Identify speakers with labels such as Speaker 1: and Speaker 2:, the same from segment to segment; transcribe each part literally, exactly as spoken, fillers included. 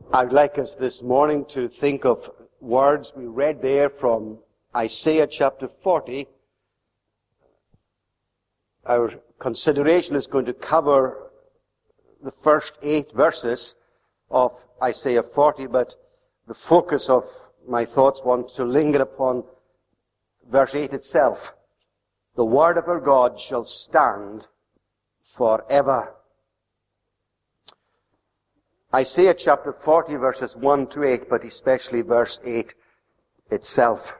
Speaker 1: I'd like us this morning to think of words we read there from Isaiah chapter forty. Our consideration is going to cover the first eight verses of Isaiah forty, but the focus of my thoughts wants to linger upon verse eight itself. The word of our God shall stand forever. Isaiah chapter forty, verses one to eight, but especially verse eight itself.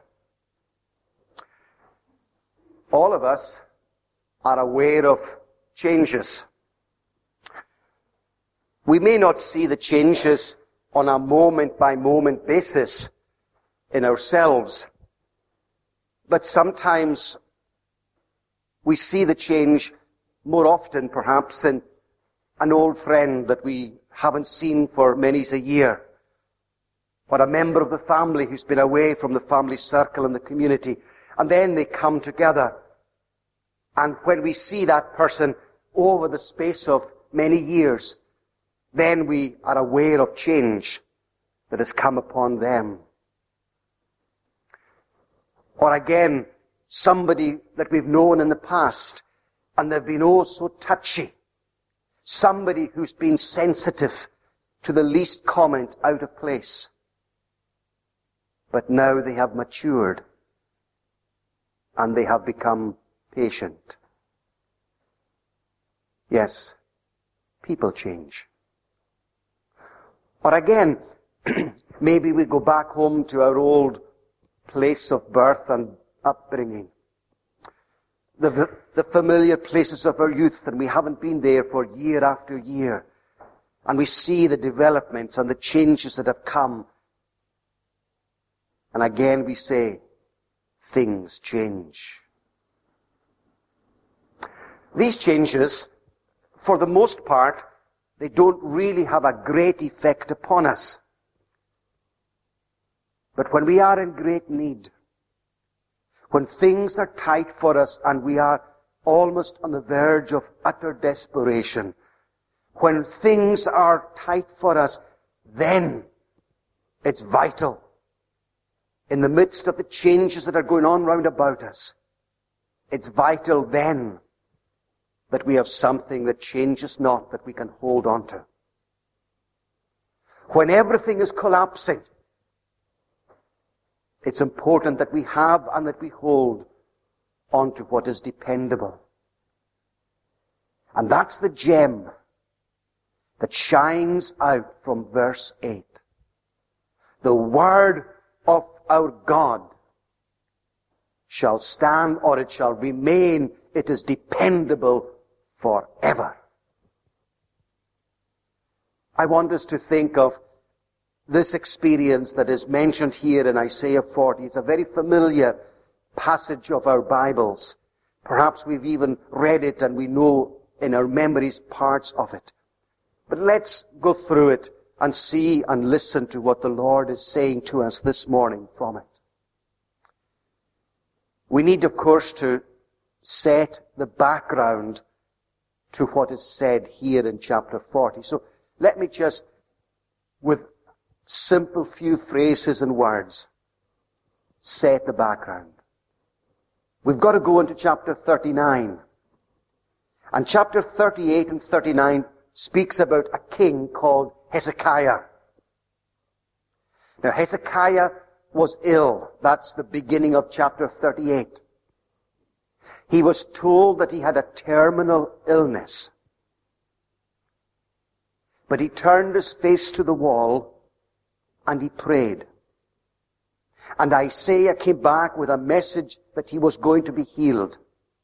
Speaker 1: All of us are aware of changes. We may not see the changes on a moment-by-moment basis in ourselves, but sometimes we see the change more often, perhaps, in an old friend that we haven't seen for many's a year, or a member of the family who's been away from the family circle and the community, and then they come together. And when we see that person over the space of many years, then we are aware of change that has come upon them. Or again, somebody that we've known in the past, and they've been oh so touchy. Somebody who's been sensitive to the least comment out of place. But now they have matured, and they have become patient. Yes, people change. Or again, maybe we go back home to our old place of birth and upbringing. The, the familiar places of our youth, and we haven't been there for year after year. And we see the developments and the changes that have come. And again we say, things change. These changes, for the most part, they don't really have a great effect upon us. But when we are in great need, when things are tight for us and we are almost on the verge of utter desperation, when things are tight for us, then it's vital, in the midst of the changes that are going on round about us, it's vital then that we have something that changes not, that we can hold on to. When everything is collapsing, it's important that we have and that we hold on to what is dependable. And that's the gem that shines out from verse eight. The word of our God shall stand, or it shall remain. It is dependable forever. I want us to think of this experience that is mentioned here in Isaiah forty. It's a very familiar passage of our Bibles. Perhaps we've even read it and we know in our memories parts of it. But let's go through it and see and listen to what the Lord is saying to us this morning from it. We need, of course, to set the background to what is said here in chapter forty. So let me just, with simple few phrases and words, set the background. We've got to go into chapter thirty-nine. And chapter thirty-eight and thirty-nine speaks about a king called Hezekiah. Now Hezekiah was ill. That's the beginning of chapter thirty-eight. He was told that he had a terminal illness. But he turned his face to the wall and he prayed. And Isaiah came back with a message that he was going to be healed.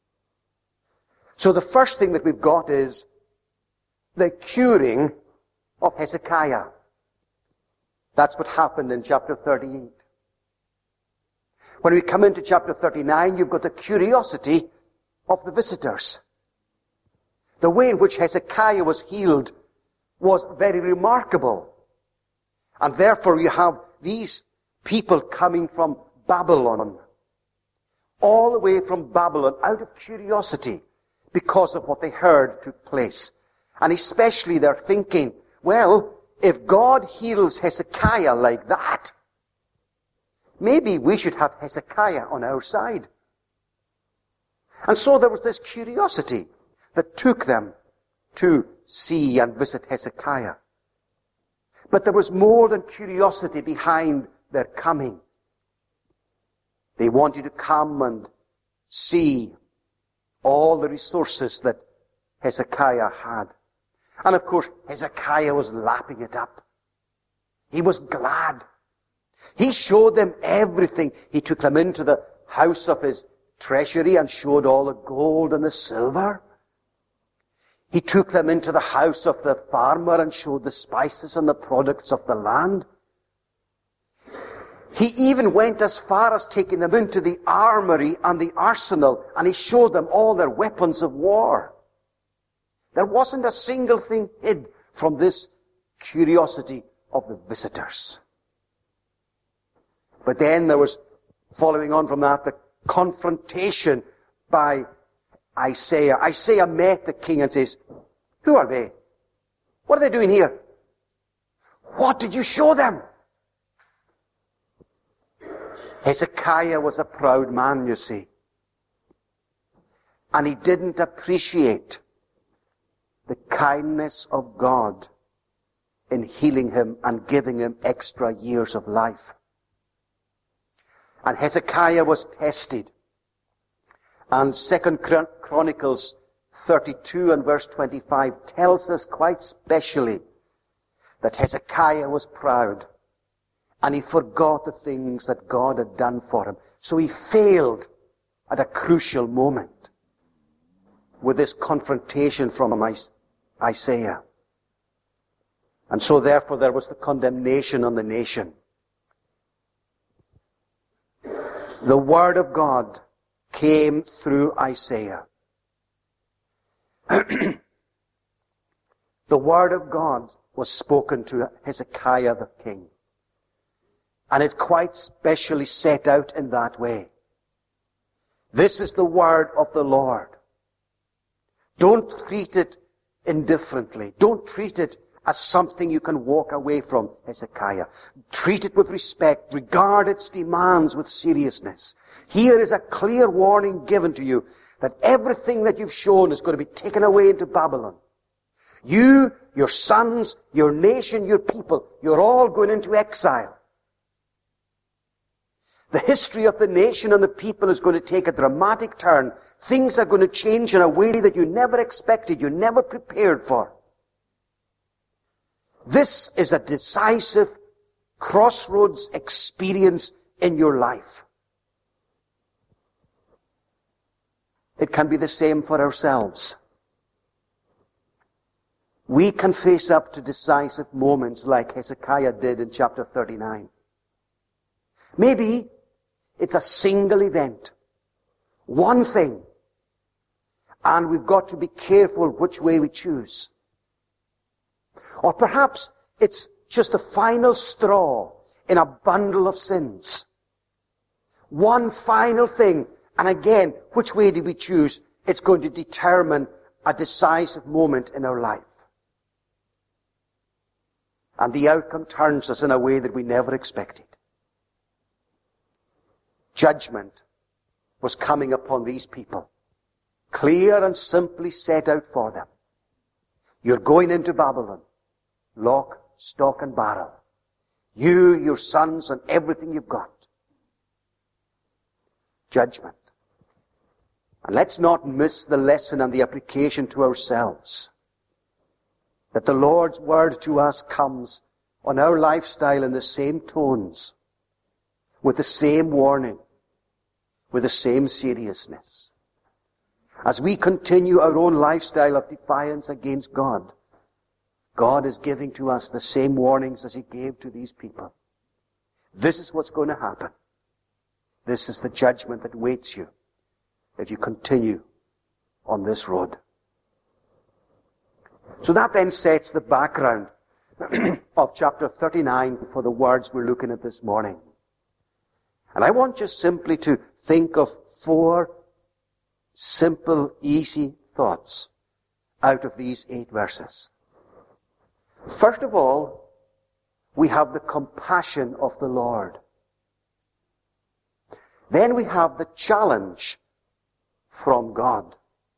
Speaker 1: So the first thing that we've got is the curing of Hezekiah. That's what happened in chapter thirty-eight. When we come into chapter thirty-nine, you've got the curiosity of the visitors. The way in which Hezekiah was healed was very remarkable. And therefore you have these people coming from Babylon, all the way from Babylon, out of curiosity, because of what they heard took place. And especially they're thinking, well, if God heals Hezekiah like that, maybe we should have Hezekiah on our side. And so there was this curiosity that took them to see and visit Hezekiah. But there was more than curiosity behind their coming. They wanted to come and see all the resources that Hezekiah had. And of course, Hezekiah was lapping it up. He was glad. He showed them everything. He took them into the house of his treasury and showed all the gold and the silver. He took them into the house of the farmer and showed the spices and the products of the land. He even went as far as taking them into the armory and the arsenal, and he showed them all their weapons of war. There wasn't a single thing hid from this curiosity of the visitors. But then there was, following on from that, the confrontation by Isaiah. Isaiah met the king and says, "Who are they? What are they doing here? What did you show them?" Hezekiah was a proud man, you see. And he didn't appreciate the kindness of God in healing him and giving him extra years of life. And Hezekiah was tested. And Second Chronicles thirty-two and verse twenty-five tells us quite specially that Hezekiah was proud. And he forgot the things that God had done for him. So he failed at a crucial moment with this confrontation from Isaiah. And so therefore there was the condemnation on the nation. The word of God came through Isaiah. The word of God was spoken to Hezekiah the king. And it quite specially set out in that way. This is the word of the Lord. Don't treat it indifferently. Don't treat it as something you can walk away from, Hezekiah. Treat it with respect. Regard its demands with seriousness. Here is a clear warning given to you that everything that you've shown is going to be taken away into Babylon. You, your sons, your nation, your people, you're all going into exile. The history of the nation and the people is going to take a dramatic turn. Things are going to change in a way that you never expected, you never prepared for. This is a decisive crossroads experience in your life. It can be the same for ourselves. We can face up to decisive moments like Hezekiah did in chapter thirty-nine. Maybe it's a single event. One thing. And we've got to be careful which way we choose. Or perhaps it's just the final straw in a bundle of sins. One final thing. And again, which way do we choose? It's going to determine a decisive moment in our life. And the outcome turns us in a way that we never expected. Judgment was coming upon these people. Clear and simply set out for them. You're going into Babylon. Lock, stock, and barrel. You, your sons, and everything you've got. Judgment. And let's not miss the lesson and the application to ourselves. That the Lord's word to us comes on our lifestyle in the same tones, with the same warning, with the same seriousness. As we continue our own lifestyle of defiance against God, God is giving to us the same warnings as He gave to these people. This is what's going to happen. This is the judgment that waits you if you continue on this road. So that then sets the background of chapter thirty-nine for the words we're looking at this morning. And I want you simply to think of four simple, easy thoughts out of these eight verses. First of all, we have the compassion of the Lord. Then we have the challenge from God.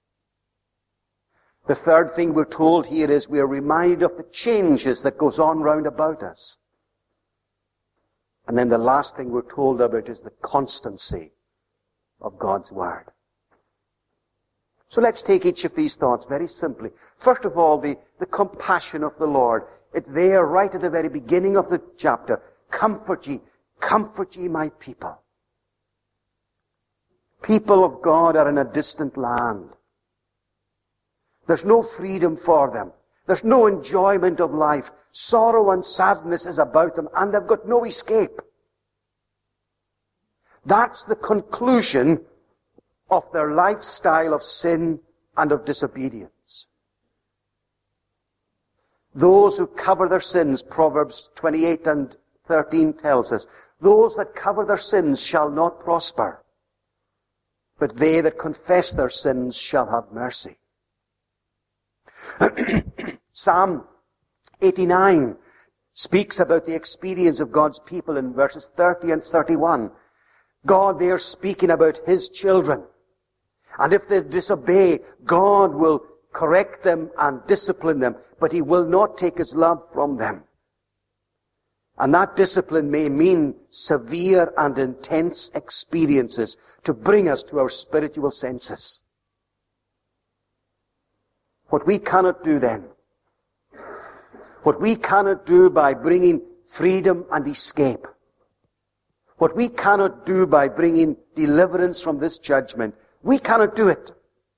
Speaker 1: The third thing we're told here is we are reminded of the changes that goes on round about us. And then the last thing we're told about is the constancy of God's Word. So let's take each of these thoughts very simply. First of all, the, the compassion of the Lord. It's there right at the very beginning of the chapter. Comfort ye, comfort ye my people. People of God are in a distant land. There's no freedom for them. There's no enjoyment of life. Sorrow and sadness is about them, and they've got no escape. That's the conclusion of their lifestyle of sin and of disobedience. Those who cover their sins, Proverbs twenty-eight and thirteen tells us, those that cover their sins shall not prosper, but they that confess their sins shall have mercy. Psalm eighty-nine speaks about the experience of God's people in verses thirty and thirty-one. God there speaking about His children. And if they disobey, God will correct them and discipline them, but He will not take His love from them. And that discipline may mean severe and intense experiences to bring us to our spiritual senses. What we cannot do then, what we cannot do by bringing freedom and escape, what we cannot do by bringing deliverance from this judgment, we cannot do it.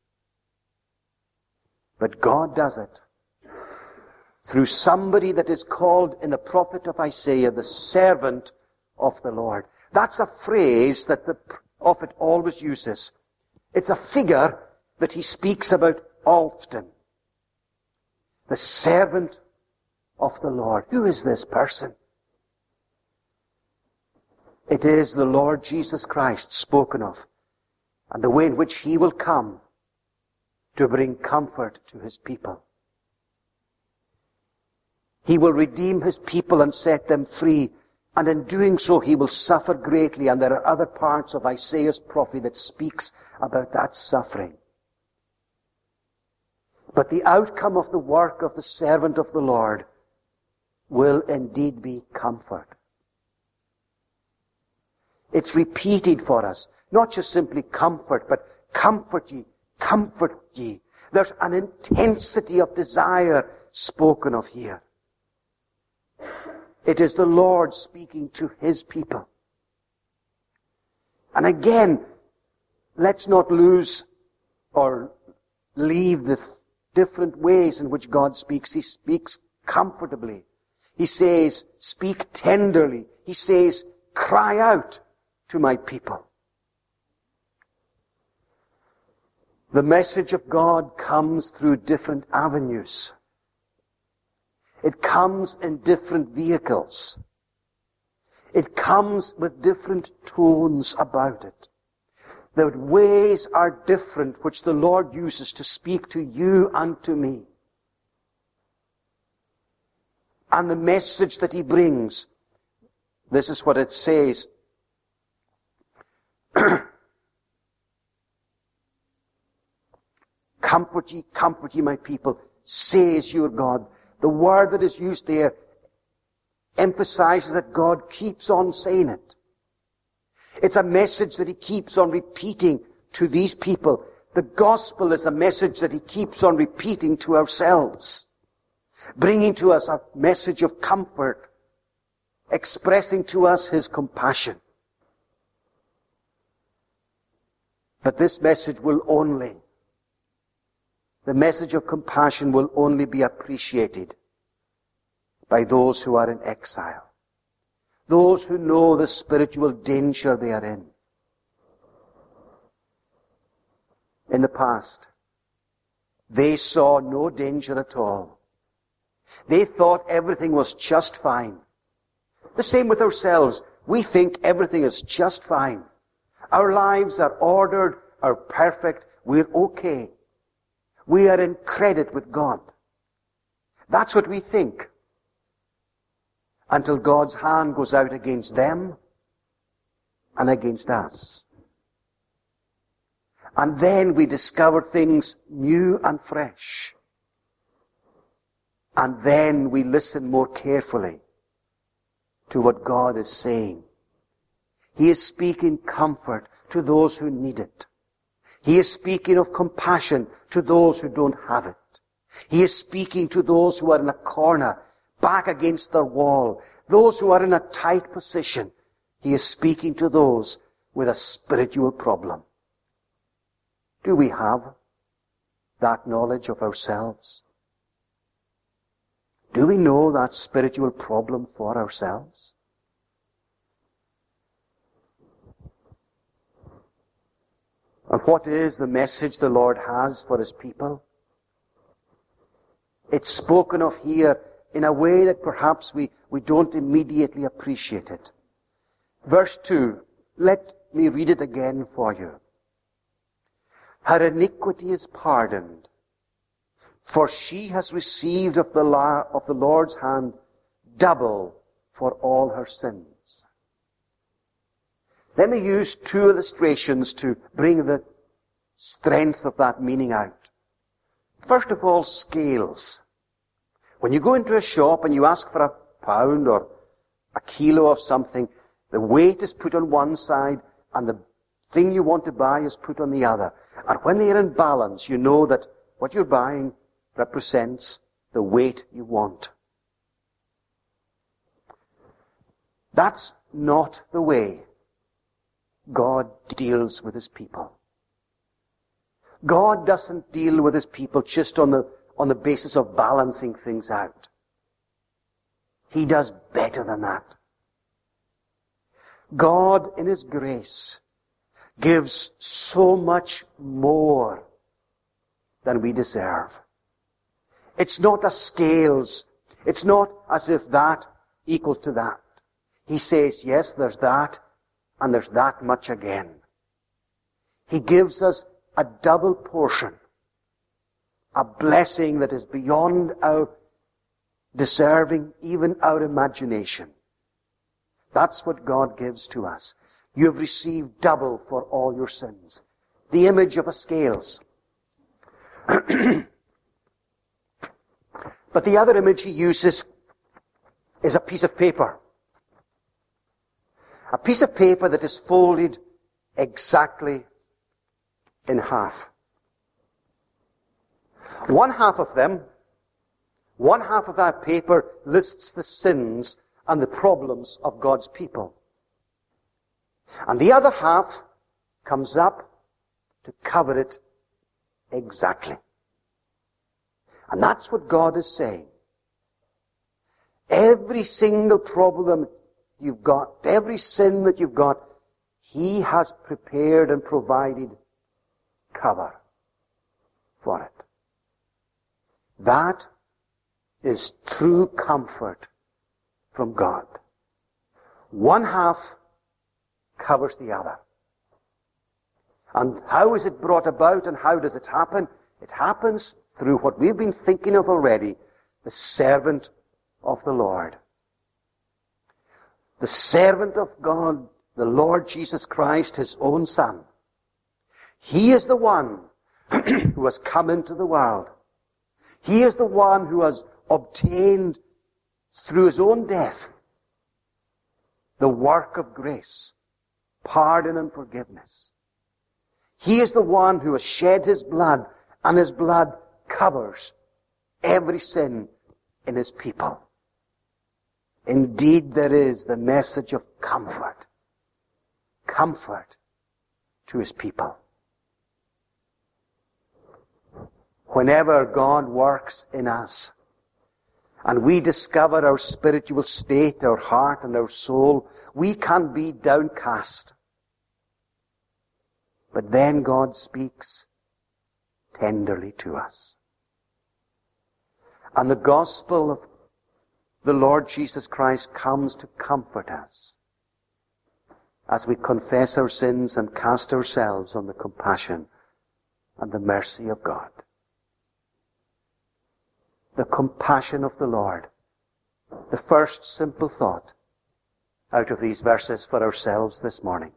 Speaker 1: But God does it through somebody that is called in the prophet of Isaiah, the servant of the Lord. That's a phrase that the prophet always uses. It's a figure that he speaks about often. The servant of the Lord. Who is this person? It is the Lord Jesus Christ spoken of, and the way in which He will come to bring comfort to His people. He will redeem His people and set them free, and in doing so He will suffer greatly, and there are other parts of Isaiah's prophecy that speaks about that suffering. But the outcome of the work of the servant of the Lord will indeed be comfort. It's repeated for us. Not just simply comfort, but comfort ye, comfort ye. There's an intensity of desire spoken of here. It is the Lord speaking to His people. And again, let's not lose or leave the different ways in which God speaks. He speaks comfortably. He says, speak tenderly. He says, cry out to my people. The message of God comes through different avenues. It comes in different vehicles. It comes with different tones about it. The ways are different which the Lord uses to speak to you and to me. And the message that He brings, this is what it says. Comfort ye, comfort ye my people, says your God. The word that is used there emphasizes that God keeps on saying it. It's a message that He keeps on repeating to these people. The gospel is a message that He keeps on repeating to ourselves, bringing to us a message of comfort, expressing to us His compassion. But this message will only, the message of compassion will only be appreciated by those who are in exile. Those who know the spiritual danger they are in. In the past, they saw no danger at all. They thought everything was just fine. The same with ourselves. We think everything is just fine. Our lives are ordered, are perfect. We're okay. We are in credit with God. That's what we think. until God's hand goes out against them and against us. And then we discover things new and fresh. And then we listen more carefully to what God is saying. He is speaking comfort to those who need it. He is speaking of compassion to those who don't have it. He is speaking to those who are in a corner, back against their wall, those who are in a tight position. He is speaking to those with a spiritual problem. Do we have that knowledge of ourselves? Do we know that spiritual problem for ourselves? And what is the message the Lord has for His people? It's spoken of here in a way that perhaps we, we don't immediately appreciate it. Verse two, let me read it again for you. Her iniquity is pardoned, for she has received of the, la- of the Lord's hand double for all her sins. Let me use two illustrations to bring the strength of that meaning out. First of all, scales. When you go into a shop and you ask for a pound or a kilo of something, the weight is put on one side and the thing you want to buy is put on the other. And when they are in balance, you know that what you're buying represents the weight you want. That's not the way God deals with His people. God doesn't deal with His people just on the, on the basis of balancing things out. He does better than that. God, in His grace, gives so much more than we deserve. It's not a scales. It's not as if that equals to that. He says, yes, there's that, and there's that much again. He gives us a double portion, a blessing that is beyond our deserving, even our imagination. That's what God gives to us. You have received double for all your sins. The image of a scales. But the other image he uses is a piece of paper. A piece of paper that is folded exactly in half. One half of them, one half of that paper lists the sins and the problems of God's people. And the other half comes up to cover it exactly. And that's what God is saying. Every single problem you've got, every sin that you've got, He has prepared and provided cover for it. That is true comfort from God. One half covers the other. And how is it brought about and how does it happen? It happens through what we've been thinking of already, the servant of the Lord. The servant of God, the Lord Jesus Christ, His own Son. He is the one who has come into the world. He is the one who has obtained through His own death the work of grace, pardon and forgiveness. He is the one who has shed His blood, and His blood covers every sin in His people. Indeed, there is the message of comfort. Comfort to His people. Whenever God works in us, and we discover our spiritual state, our heart and our soul, we can be downcast. But then God speaks tenderly to us. And the gospel of the Lord Jesus Christ comes to comfort us as we confess our sins and cast ourselves on the compassion and the mercy of God. The compassion of the Lord the first simple thought out of these verses for ourselves this morning.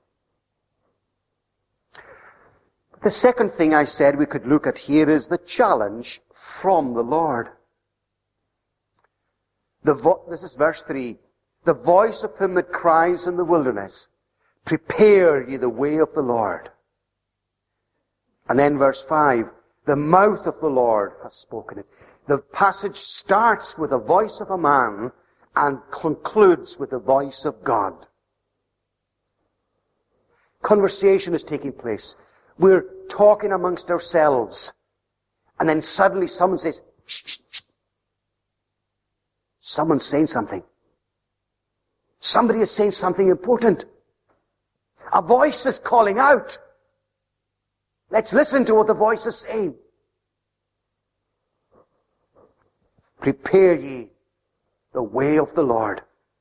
Speaker 1: The second thing I said we could look at here is the challenge from the Lord. The vo- this is verse three. The voice of him that cries in the wilderness, prepare ye the way of the Lord. And then verse five, the mouth of the Lord has spoken it. The passage starts with the voice of a man and concludes with the voice of God. Conversation is taking place. We're talking amongst ourselves. And then suddenly someone says, shh, shh, shh. Someone's saying something. Somebody is saying something important. A voice is calling out. Let's listen to what the voice is saying. Prepare ye the way of the Lord.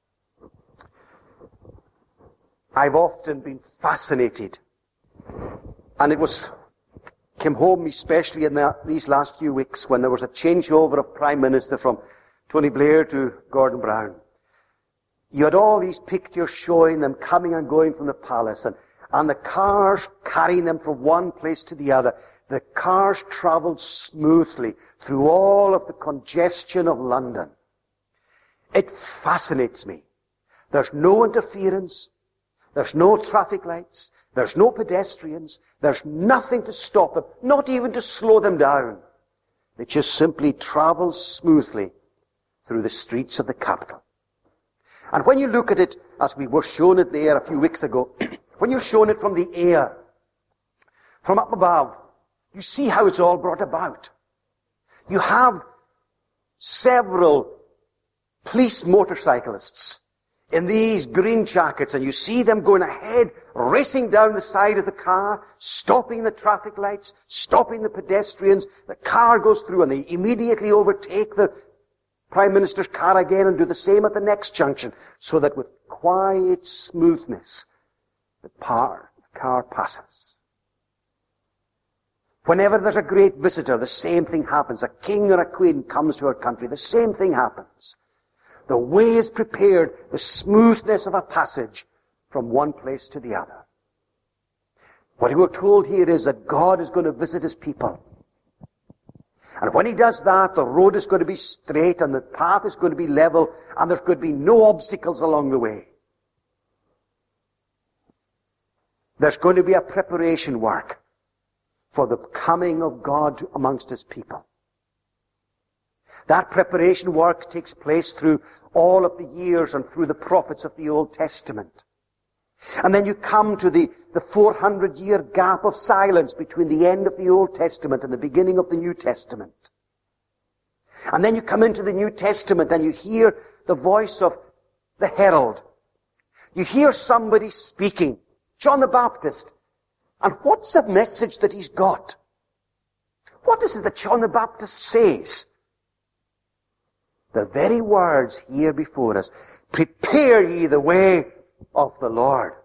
Speaker 1: I've often been fascinated, and it was came home especially in the, these last few weeks when there was a changeover of Prime Minister from Tony Blair to Gordon Brown. You had all these pictures showing them coming and going from the palace, and, and the cars carrying them from one place to the other. The cars travelled smoothly through all of the congestion of London. It fascinates me. There's no interference. There's no traffic lights. There's no pedestrians. There's nothing to stop them, not even to slow them down. They just simply travel smoothly through the streets of the capital. And when you look at it, as we were shown it there a few weeks ago, when you're shown it from the air, from up above, you see how it's all brought about. You have several police motorcyclists in these green jackets, and you see them going ahead, racing down the side of the car, stopping the traffic lights, stopping the pedestrians. The car goes through and they immediately overtake the Prime Minister's car again and do the same at the next junction, so that with quiet smoothness the car, the car passes. Whenever there's a great visitor, the same thing happens. A king or a queen comes to our country, the same thing happens. The way is prepared, the smoothness of a passage from one place to the other. What we're told here is that God is going to visit his people. And when he does that, the road is going to be straight and the path is going to be level and there's going to be no obstacles along the way. There's going to be a preparation work for the coming of God amongst his people. That preparation work takes place through all of the years and through the prophets of the Old Testament. And then you come to the, the four hundred year gap of silence between the end of the Old Testament and the beginning of the New Testament. And then you come into the New Testament and you hear the voice of the herald. You hear somebody speaking, John the Baptist. And what's the message that he's got? What is it that John the Baptist says? The very words here before us. Prepare ye the way of the Lord.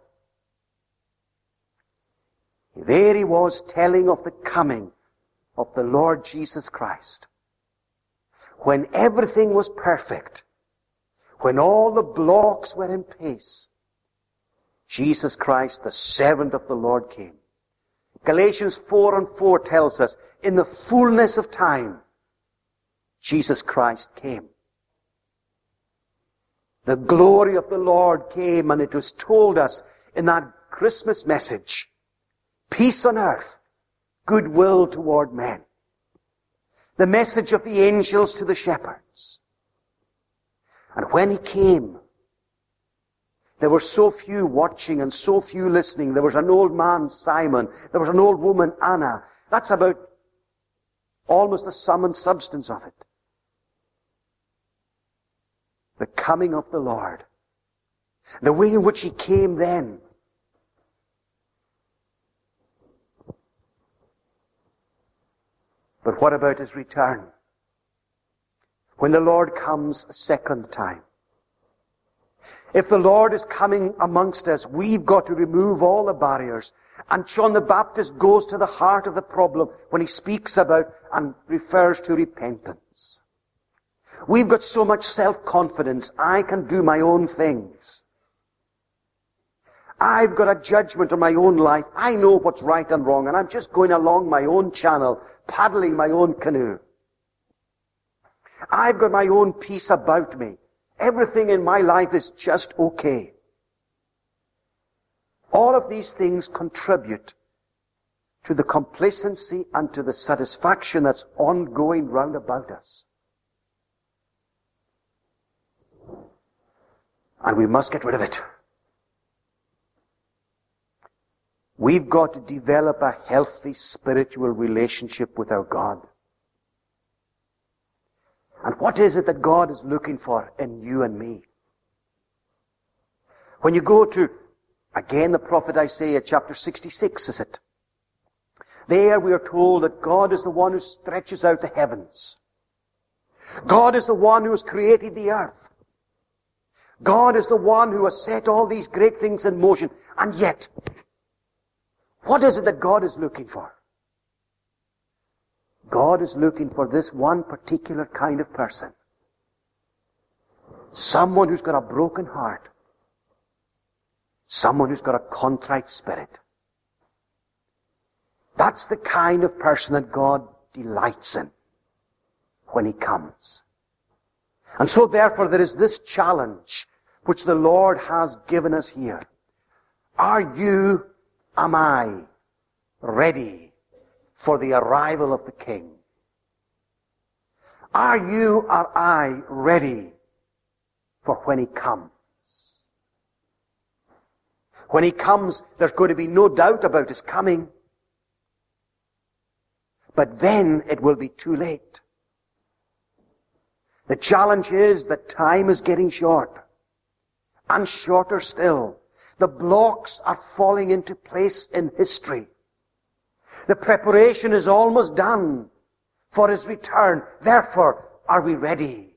Speaker 1: There he was telling of the coming of the Lord Jesus Christ. When everything was perfect, when all the blocks were in place, Jesus Christ, the servant of the Lord, came. Galatians four and four tells us, in the fullness of time, Jesus Christ came. The glory of the Lord came, and it was told us in that Christmas message, peace on earth, goodwill toward men. The message of the angels to the shepherds. And when he came, there were so few watching and so few listening. There was an old man, Simon. There was an old woman, Anna. That's about almost the sum and substance of it. The coming of the Lord. The way in which he came then. But what about his return? When the Lord comes a second time. If the Lord is coming amongst us, we've got to remove all the barriers. And John the Baptist goes to the heart of the problem when he speaks about and refers to repentance. We've got so much self-confidence. I can do my own things. I've got a judgment on my own life. I know what's right and wrong, and I'm just going along my own channel, paddling my own canoe. I've got my own peace about me. Everything in my life is just okay. All of these things contribute to the complacency and to the satisfaction that's ongoing round about us. And we must get rid of it. We've got to develop a healthy spiritual relationship with our God. And what is it that God is looking for in you and me? When you go to, again, the prophet Isaiah, chapter sixty-six, is it? There we are told that God is the one who stretches out the heavens. God is the one who has created the earth. God is the one who has set all these great things in motion. And yet, what is it that God is looking for? God is looking for this one particular kind of person. Someone who's got a broken heart. Someone who's got a contrite spirit. That's the kind of person that God delights in when He comes. And so therefore there is this challenge which the Lord has given us here. Are you, am I, ready for the arrival of the King? Are you, are I, ready for when He comes? When He comes, there's going to be no doubt about His coming. But then it will be too late. The challenge is that time is getting short. And shorter still. The blocks are falling into place in history. The preparation is almost done for His return. Therefore, are we ready?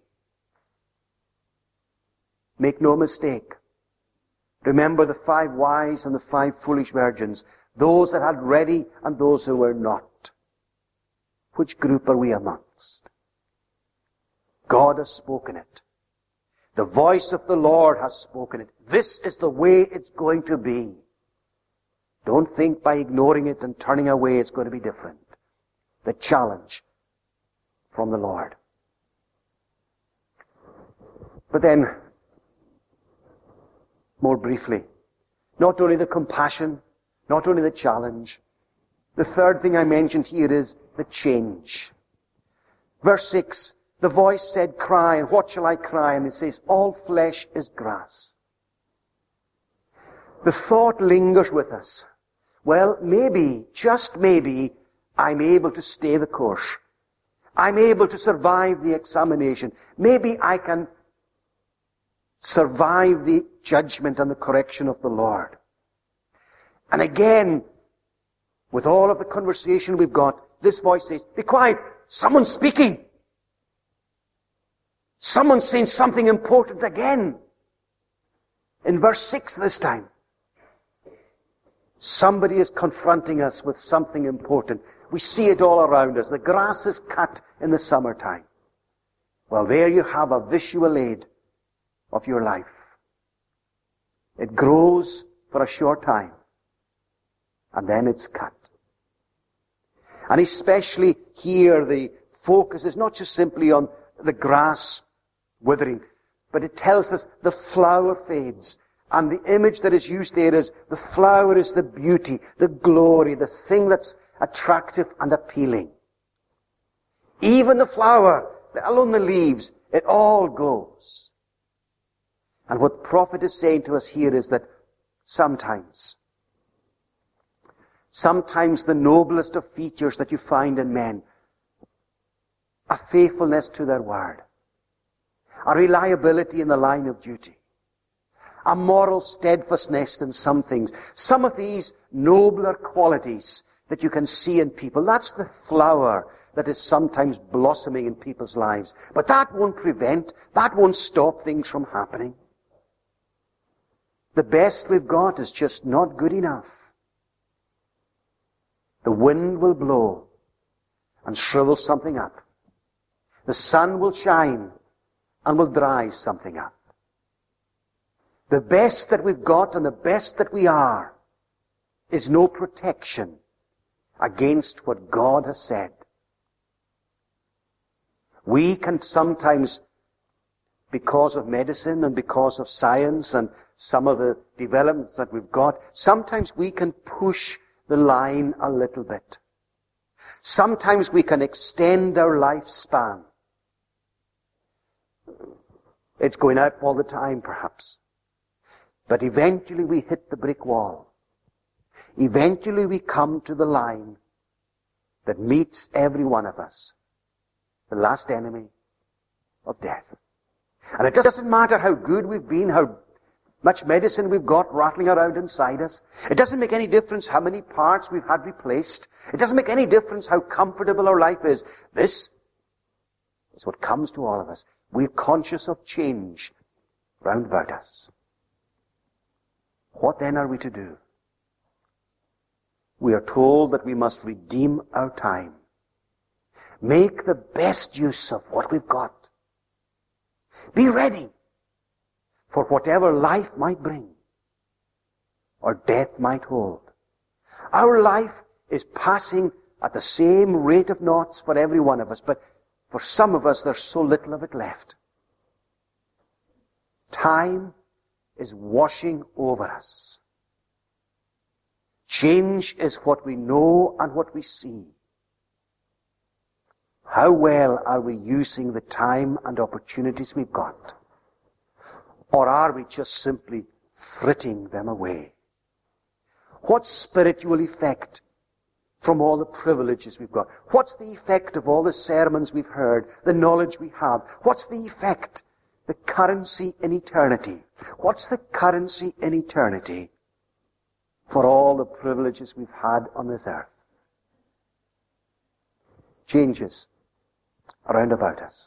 Speaker 1: Make no mistake. Remember the five wise and the five foolish virgins. Those that had ready and those who were not. Which group are we amongst? God has spoken it. The voice of the Lord has spoken it. This is the way it's going to be. Don't think by ignoring it and turning away it's going to be different. The challenge from the Lord. But then, more briefly, not only the compassion, not only the challenge, the third thing I mentioned here is the change. Verse six, the voice said, cry, and what shall I cry? And it says, all flesh is grass. The thought lingers with us. Well, maybe, just maybe, I'm able to stay the course. I'm able to survive the examination. Maybe I can survive the judgment and the correction of the Lord. And again, with all of the conversation we've got, this voice says, be quiet, someone's speaking. Someone's saying something important again. In verse six this time. Somebody is confronting us with something important. We see it all around us. The grass is cut in the summertime. Well, there you have a visual aid of your life. It grows for a short time. And then it's cut. And especially here the focus is not just simply on the grass withering, but it tells us the flower fades. And the image that is used there is the flower is the beauty, the glory, the thing that's attractive and appealing. Even the flower, let alone the leaves, it all goes. And what the prophet is saying to us here is that sometimes, sometimes the noblest of features that you find in men, a faithfulness to their word, a reliability in the line of duty, a moral steadfastness in some things. Some of these nobler qualities that you can see in people, that's the flower that is sometimes blossoming in people's lives. But that won't prevent, that won't stop things from happening. The best we've got is just not good enough. The wind will blow and shrivel something up. The sun will shine and will dry something up. The best that we've got and the best that we are is no protection against what God has said. We can sometimes, because of medicine and because of science and some of the developments that we've got, sometimes we can push the line a little bit. Sometimes we can extend our lifespan. It's going out all the time, perhaps. But eventually we hit the brick wall. Eventually we come to the line that meets every one of us. The last enemy of death. And it doesn't matter how good we've been, how much medicine we've got rattling around inside us. It doesn't make any difference how many parts we've had replaced. It doesn't make any difference how comfortable our life is. This is what comes to all of us. We're conscious of change round about us. What then are we to do? We are told that we must redeem our time. Make the best use of what we've got. Be ready for whatever life might bring or death might hold. Our life is passing at the same rate of knots for every one of us, but for some of us there's so little of it left. Time is washing over us. Change is what we know and what we see. How well are we using the time and opportunities we've got? Or are we just simply fritting them away? What spiritual effect from all the privileges we've got? What's the effect of all the sermons we've heard, the knowledge we have? What's the effect, the currency in eternity? What's the currency in eternity for all the privileges we've had on this earth? Changes around about us.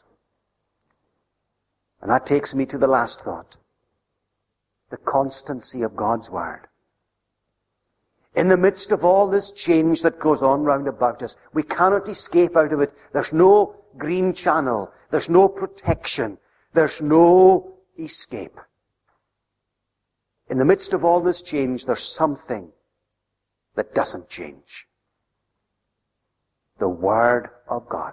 Speaker 1: And that takes me to the last thought. The constancy of God's Word. In the midst of all this change that goes on round about us, we cannot escape out of it. There's no green channel. There's no protection. There's no escape. In the midst of all this change, there's something that doesn't change. The Word of God.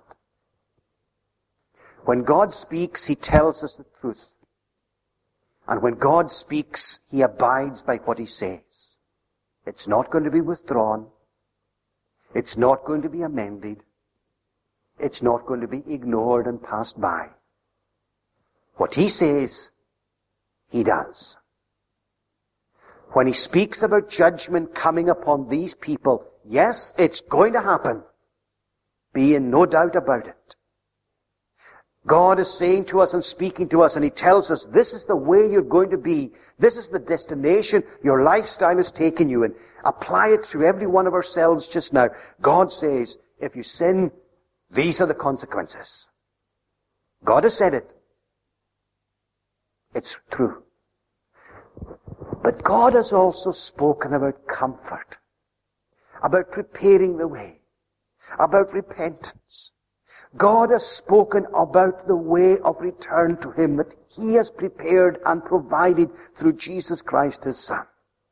Speaker 1: When God speaks, He tells us the truth. And when God speaks, He abides by what He says. It's not going to be withdrawn. It's not going to be amended. It's not going to be ignored and passed by. What He says, He does. When He speaks about judgment coming upon these people, yes, it's going to happen. Be in no doubt about it. God is saying to us and speaking to us, and He tells us, this is the way you're going to be. This is the destination your lifestyle has taken you in. Apply it to every one of ourselves just now. God says, if you sin, these are the consequences. God has said it. It's true. But God has also spoken about comfort, about preparing the way, about repentance. God has spoken about the way of return to Him that He has prepared and provided through Jesus Christ His Son.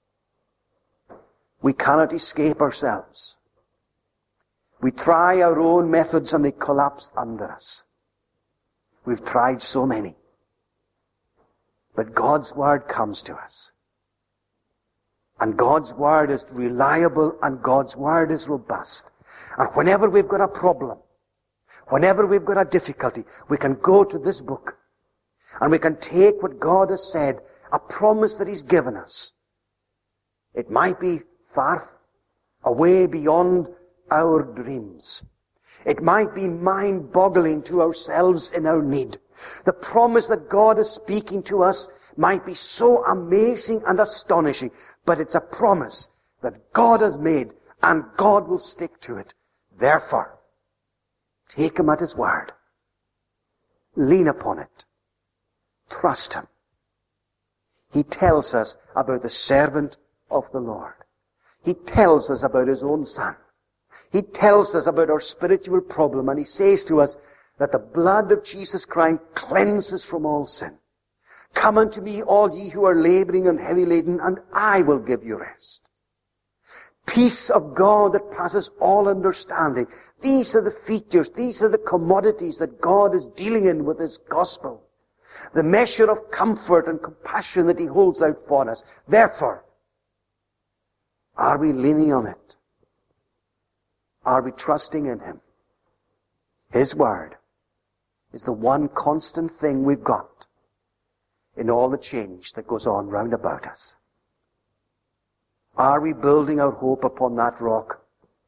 Speaker 1: We cannot escape ourselves. We try our own methods and they collapse under us. We've tried so many. But God's Word comes to us. And God's Word is reliable and God's Word is robust. And whenever we've got a problem, whenever we've got a difficulty, we can go to this book and we can take what God has said, a promise that He's given us. It might be far away beyond our dreams. It might be mind-boggling to ourselves in our need. The promise that God is speaking to us might be so amazing and astonishing, but it's a promise that God has made and God will stick to it. Therefore, take Him at His word. Lean upon it. Trust Him. He tells us about the servant of the Lord. He tells us about His own Son. He tells us about our spiritual problem, and He says to us, that the blood of Jesus Christ cleanses from all sin. Come unto me, all ye who are laboring and heavy laden, and I will give you rest. Peace of God that passes all understanding. These are the features, these are the commodities that God is dealing in with His gospel. The measure of comfort and compassion that He holds out for us. Therefore, are we leaning on it? Are we trusting in Him? His Word is the one constant thing we've got in all the change that goes on round about us. Are we building our hope upon that rock?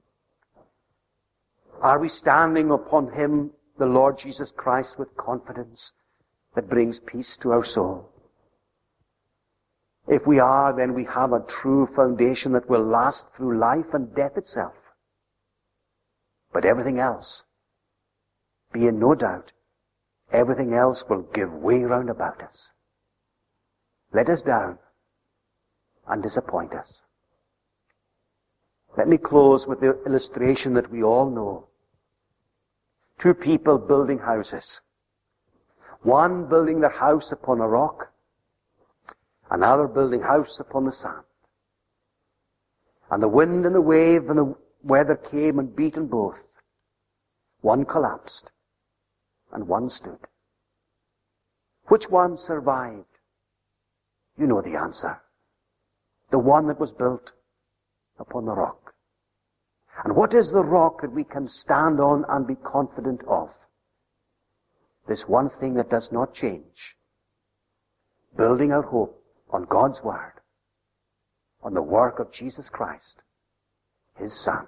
Speaker 1: Are we standing upon Him, the Lord Jesus Christ, with confidence that brings peace to our soul? If we are, then we have a true foundation that will last through life and death itself. But everything else, be in no doubt, everything else will give way round about us. Let us down and disappoint us. Let me close with the illustration that we all know. Two people building houses. One building their house upon a rock, another building house upon the sand. And the wind and the wave and the weather came and beat on both. One collapsed and one stood. Which one survived? You know the answer. The one that was built upon the rock. And what is the rock that we can stand on and be confident of? This one thing that does not change. Building our hope on God's Word, on the work of Jesus Christ, His Son.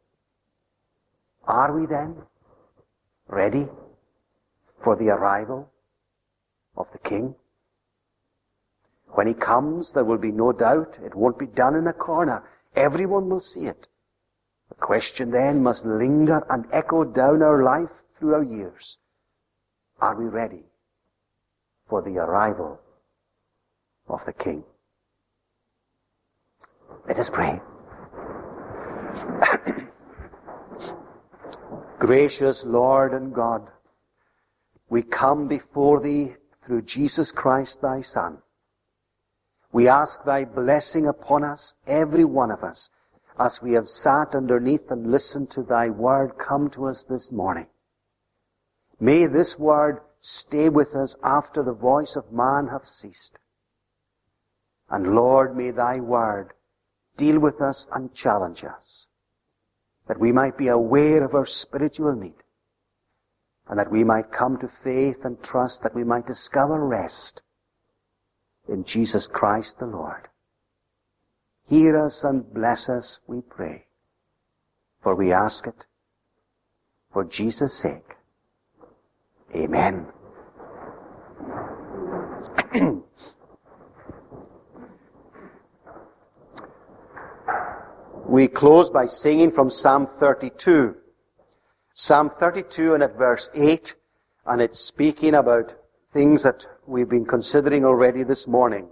Speaker 1: Are we then ready for the arrival of the King? When He comes, there will be no doubt. It won't be done in a corner. Everyone will see it. The question then must linger and echo down our life through our years. Are we ready for the arrival of the King? Let us pray. Gracious Lord and God, we come before Thee through Jesus Christ, Thy Son. We ask Thy blessing upon us, every one of us, as we have sat underneath and listened to Thy Word come to us this morning. May this Word stay with us after the voice of man hath ceased. And Lord, may Thy Word deal with us and challenge us, that we might be aware of our spiritual need, and that we might come to faith and trust, that we might discover rest in Jesus Christ the Lord. Hear us and bless us, we pray, for we ask it for Jesus' sake. Amen. We close by singing from Psalm thirty-two. Psalm thirty-two and at verse eight, and it's speaking about things that we've been considering already this morning.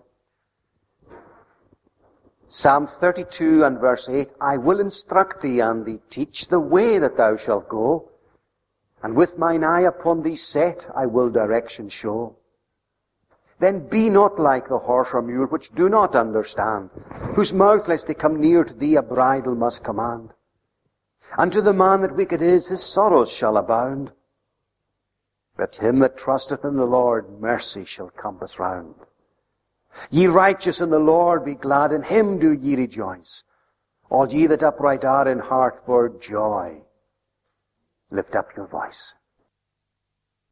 Speaker 1: Psalm thirty-two and verse eight, I will instruct thee and thee teach the way that thou shalt go, and with mine eye upon thee set, I will direction show. Then be not like the horse or mule which do not understand, whose mouth lest they come near to thee a bridle must command. And to the man that wicked is, his sorrows shall abound. But him that trusteth in the Lord, mercy shall compass round. Ye righteous in the Lord, be glad, in Him do ye rejoice. All ye that upright are in heart, for joy lift up your voice.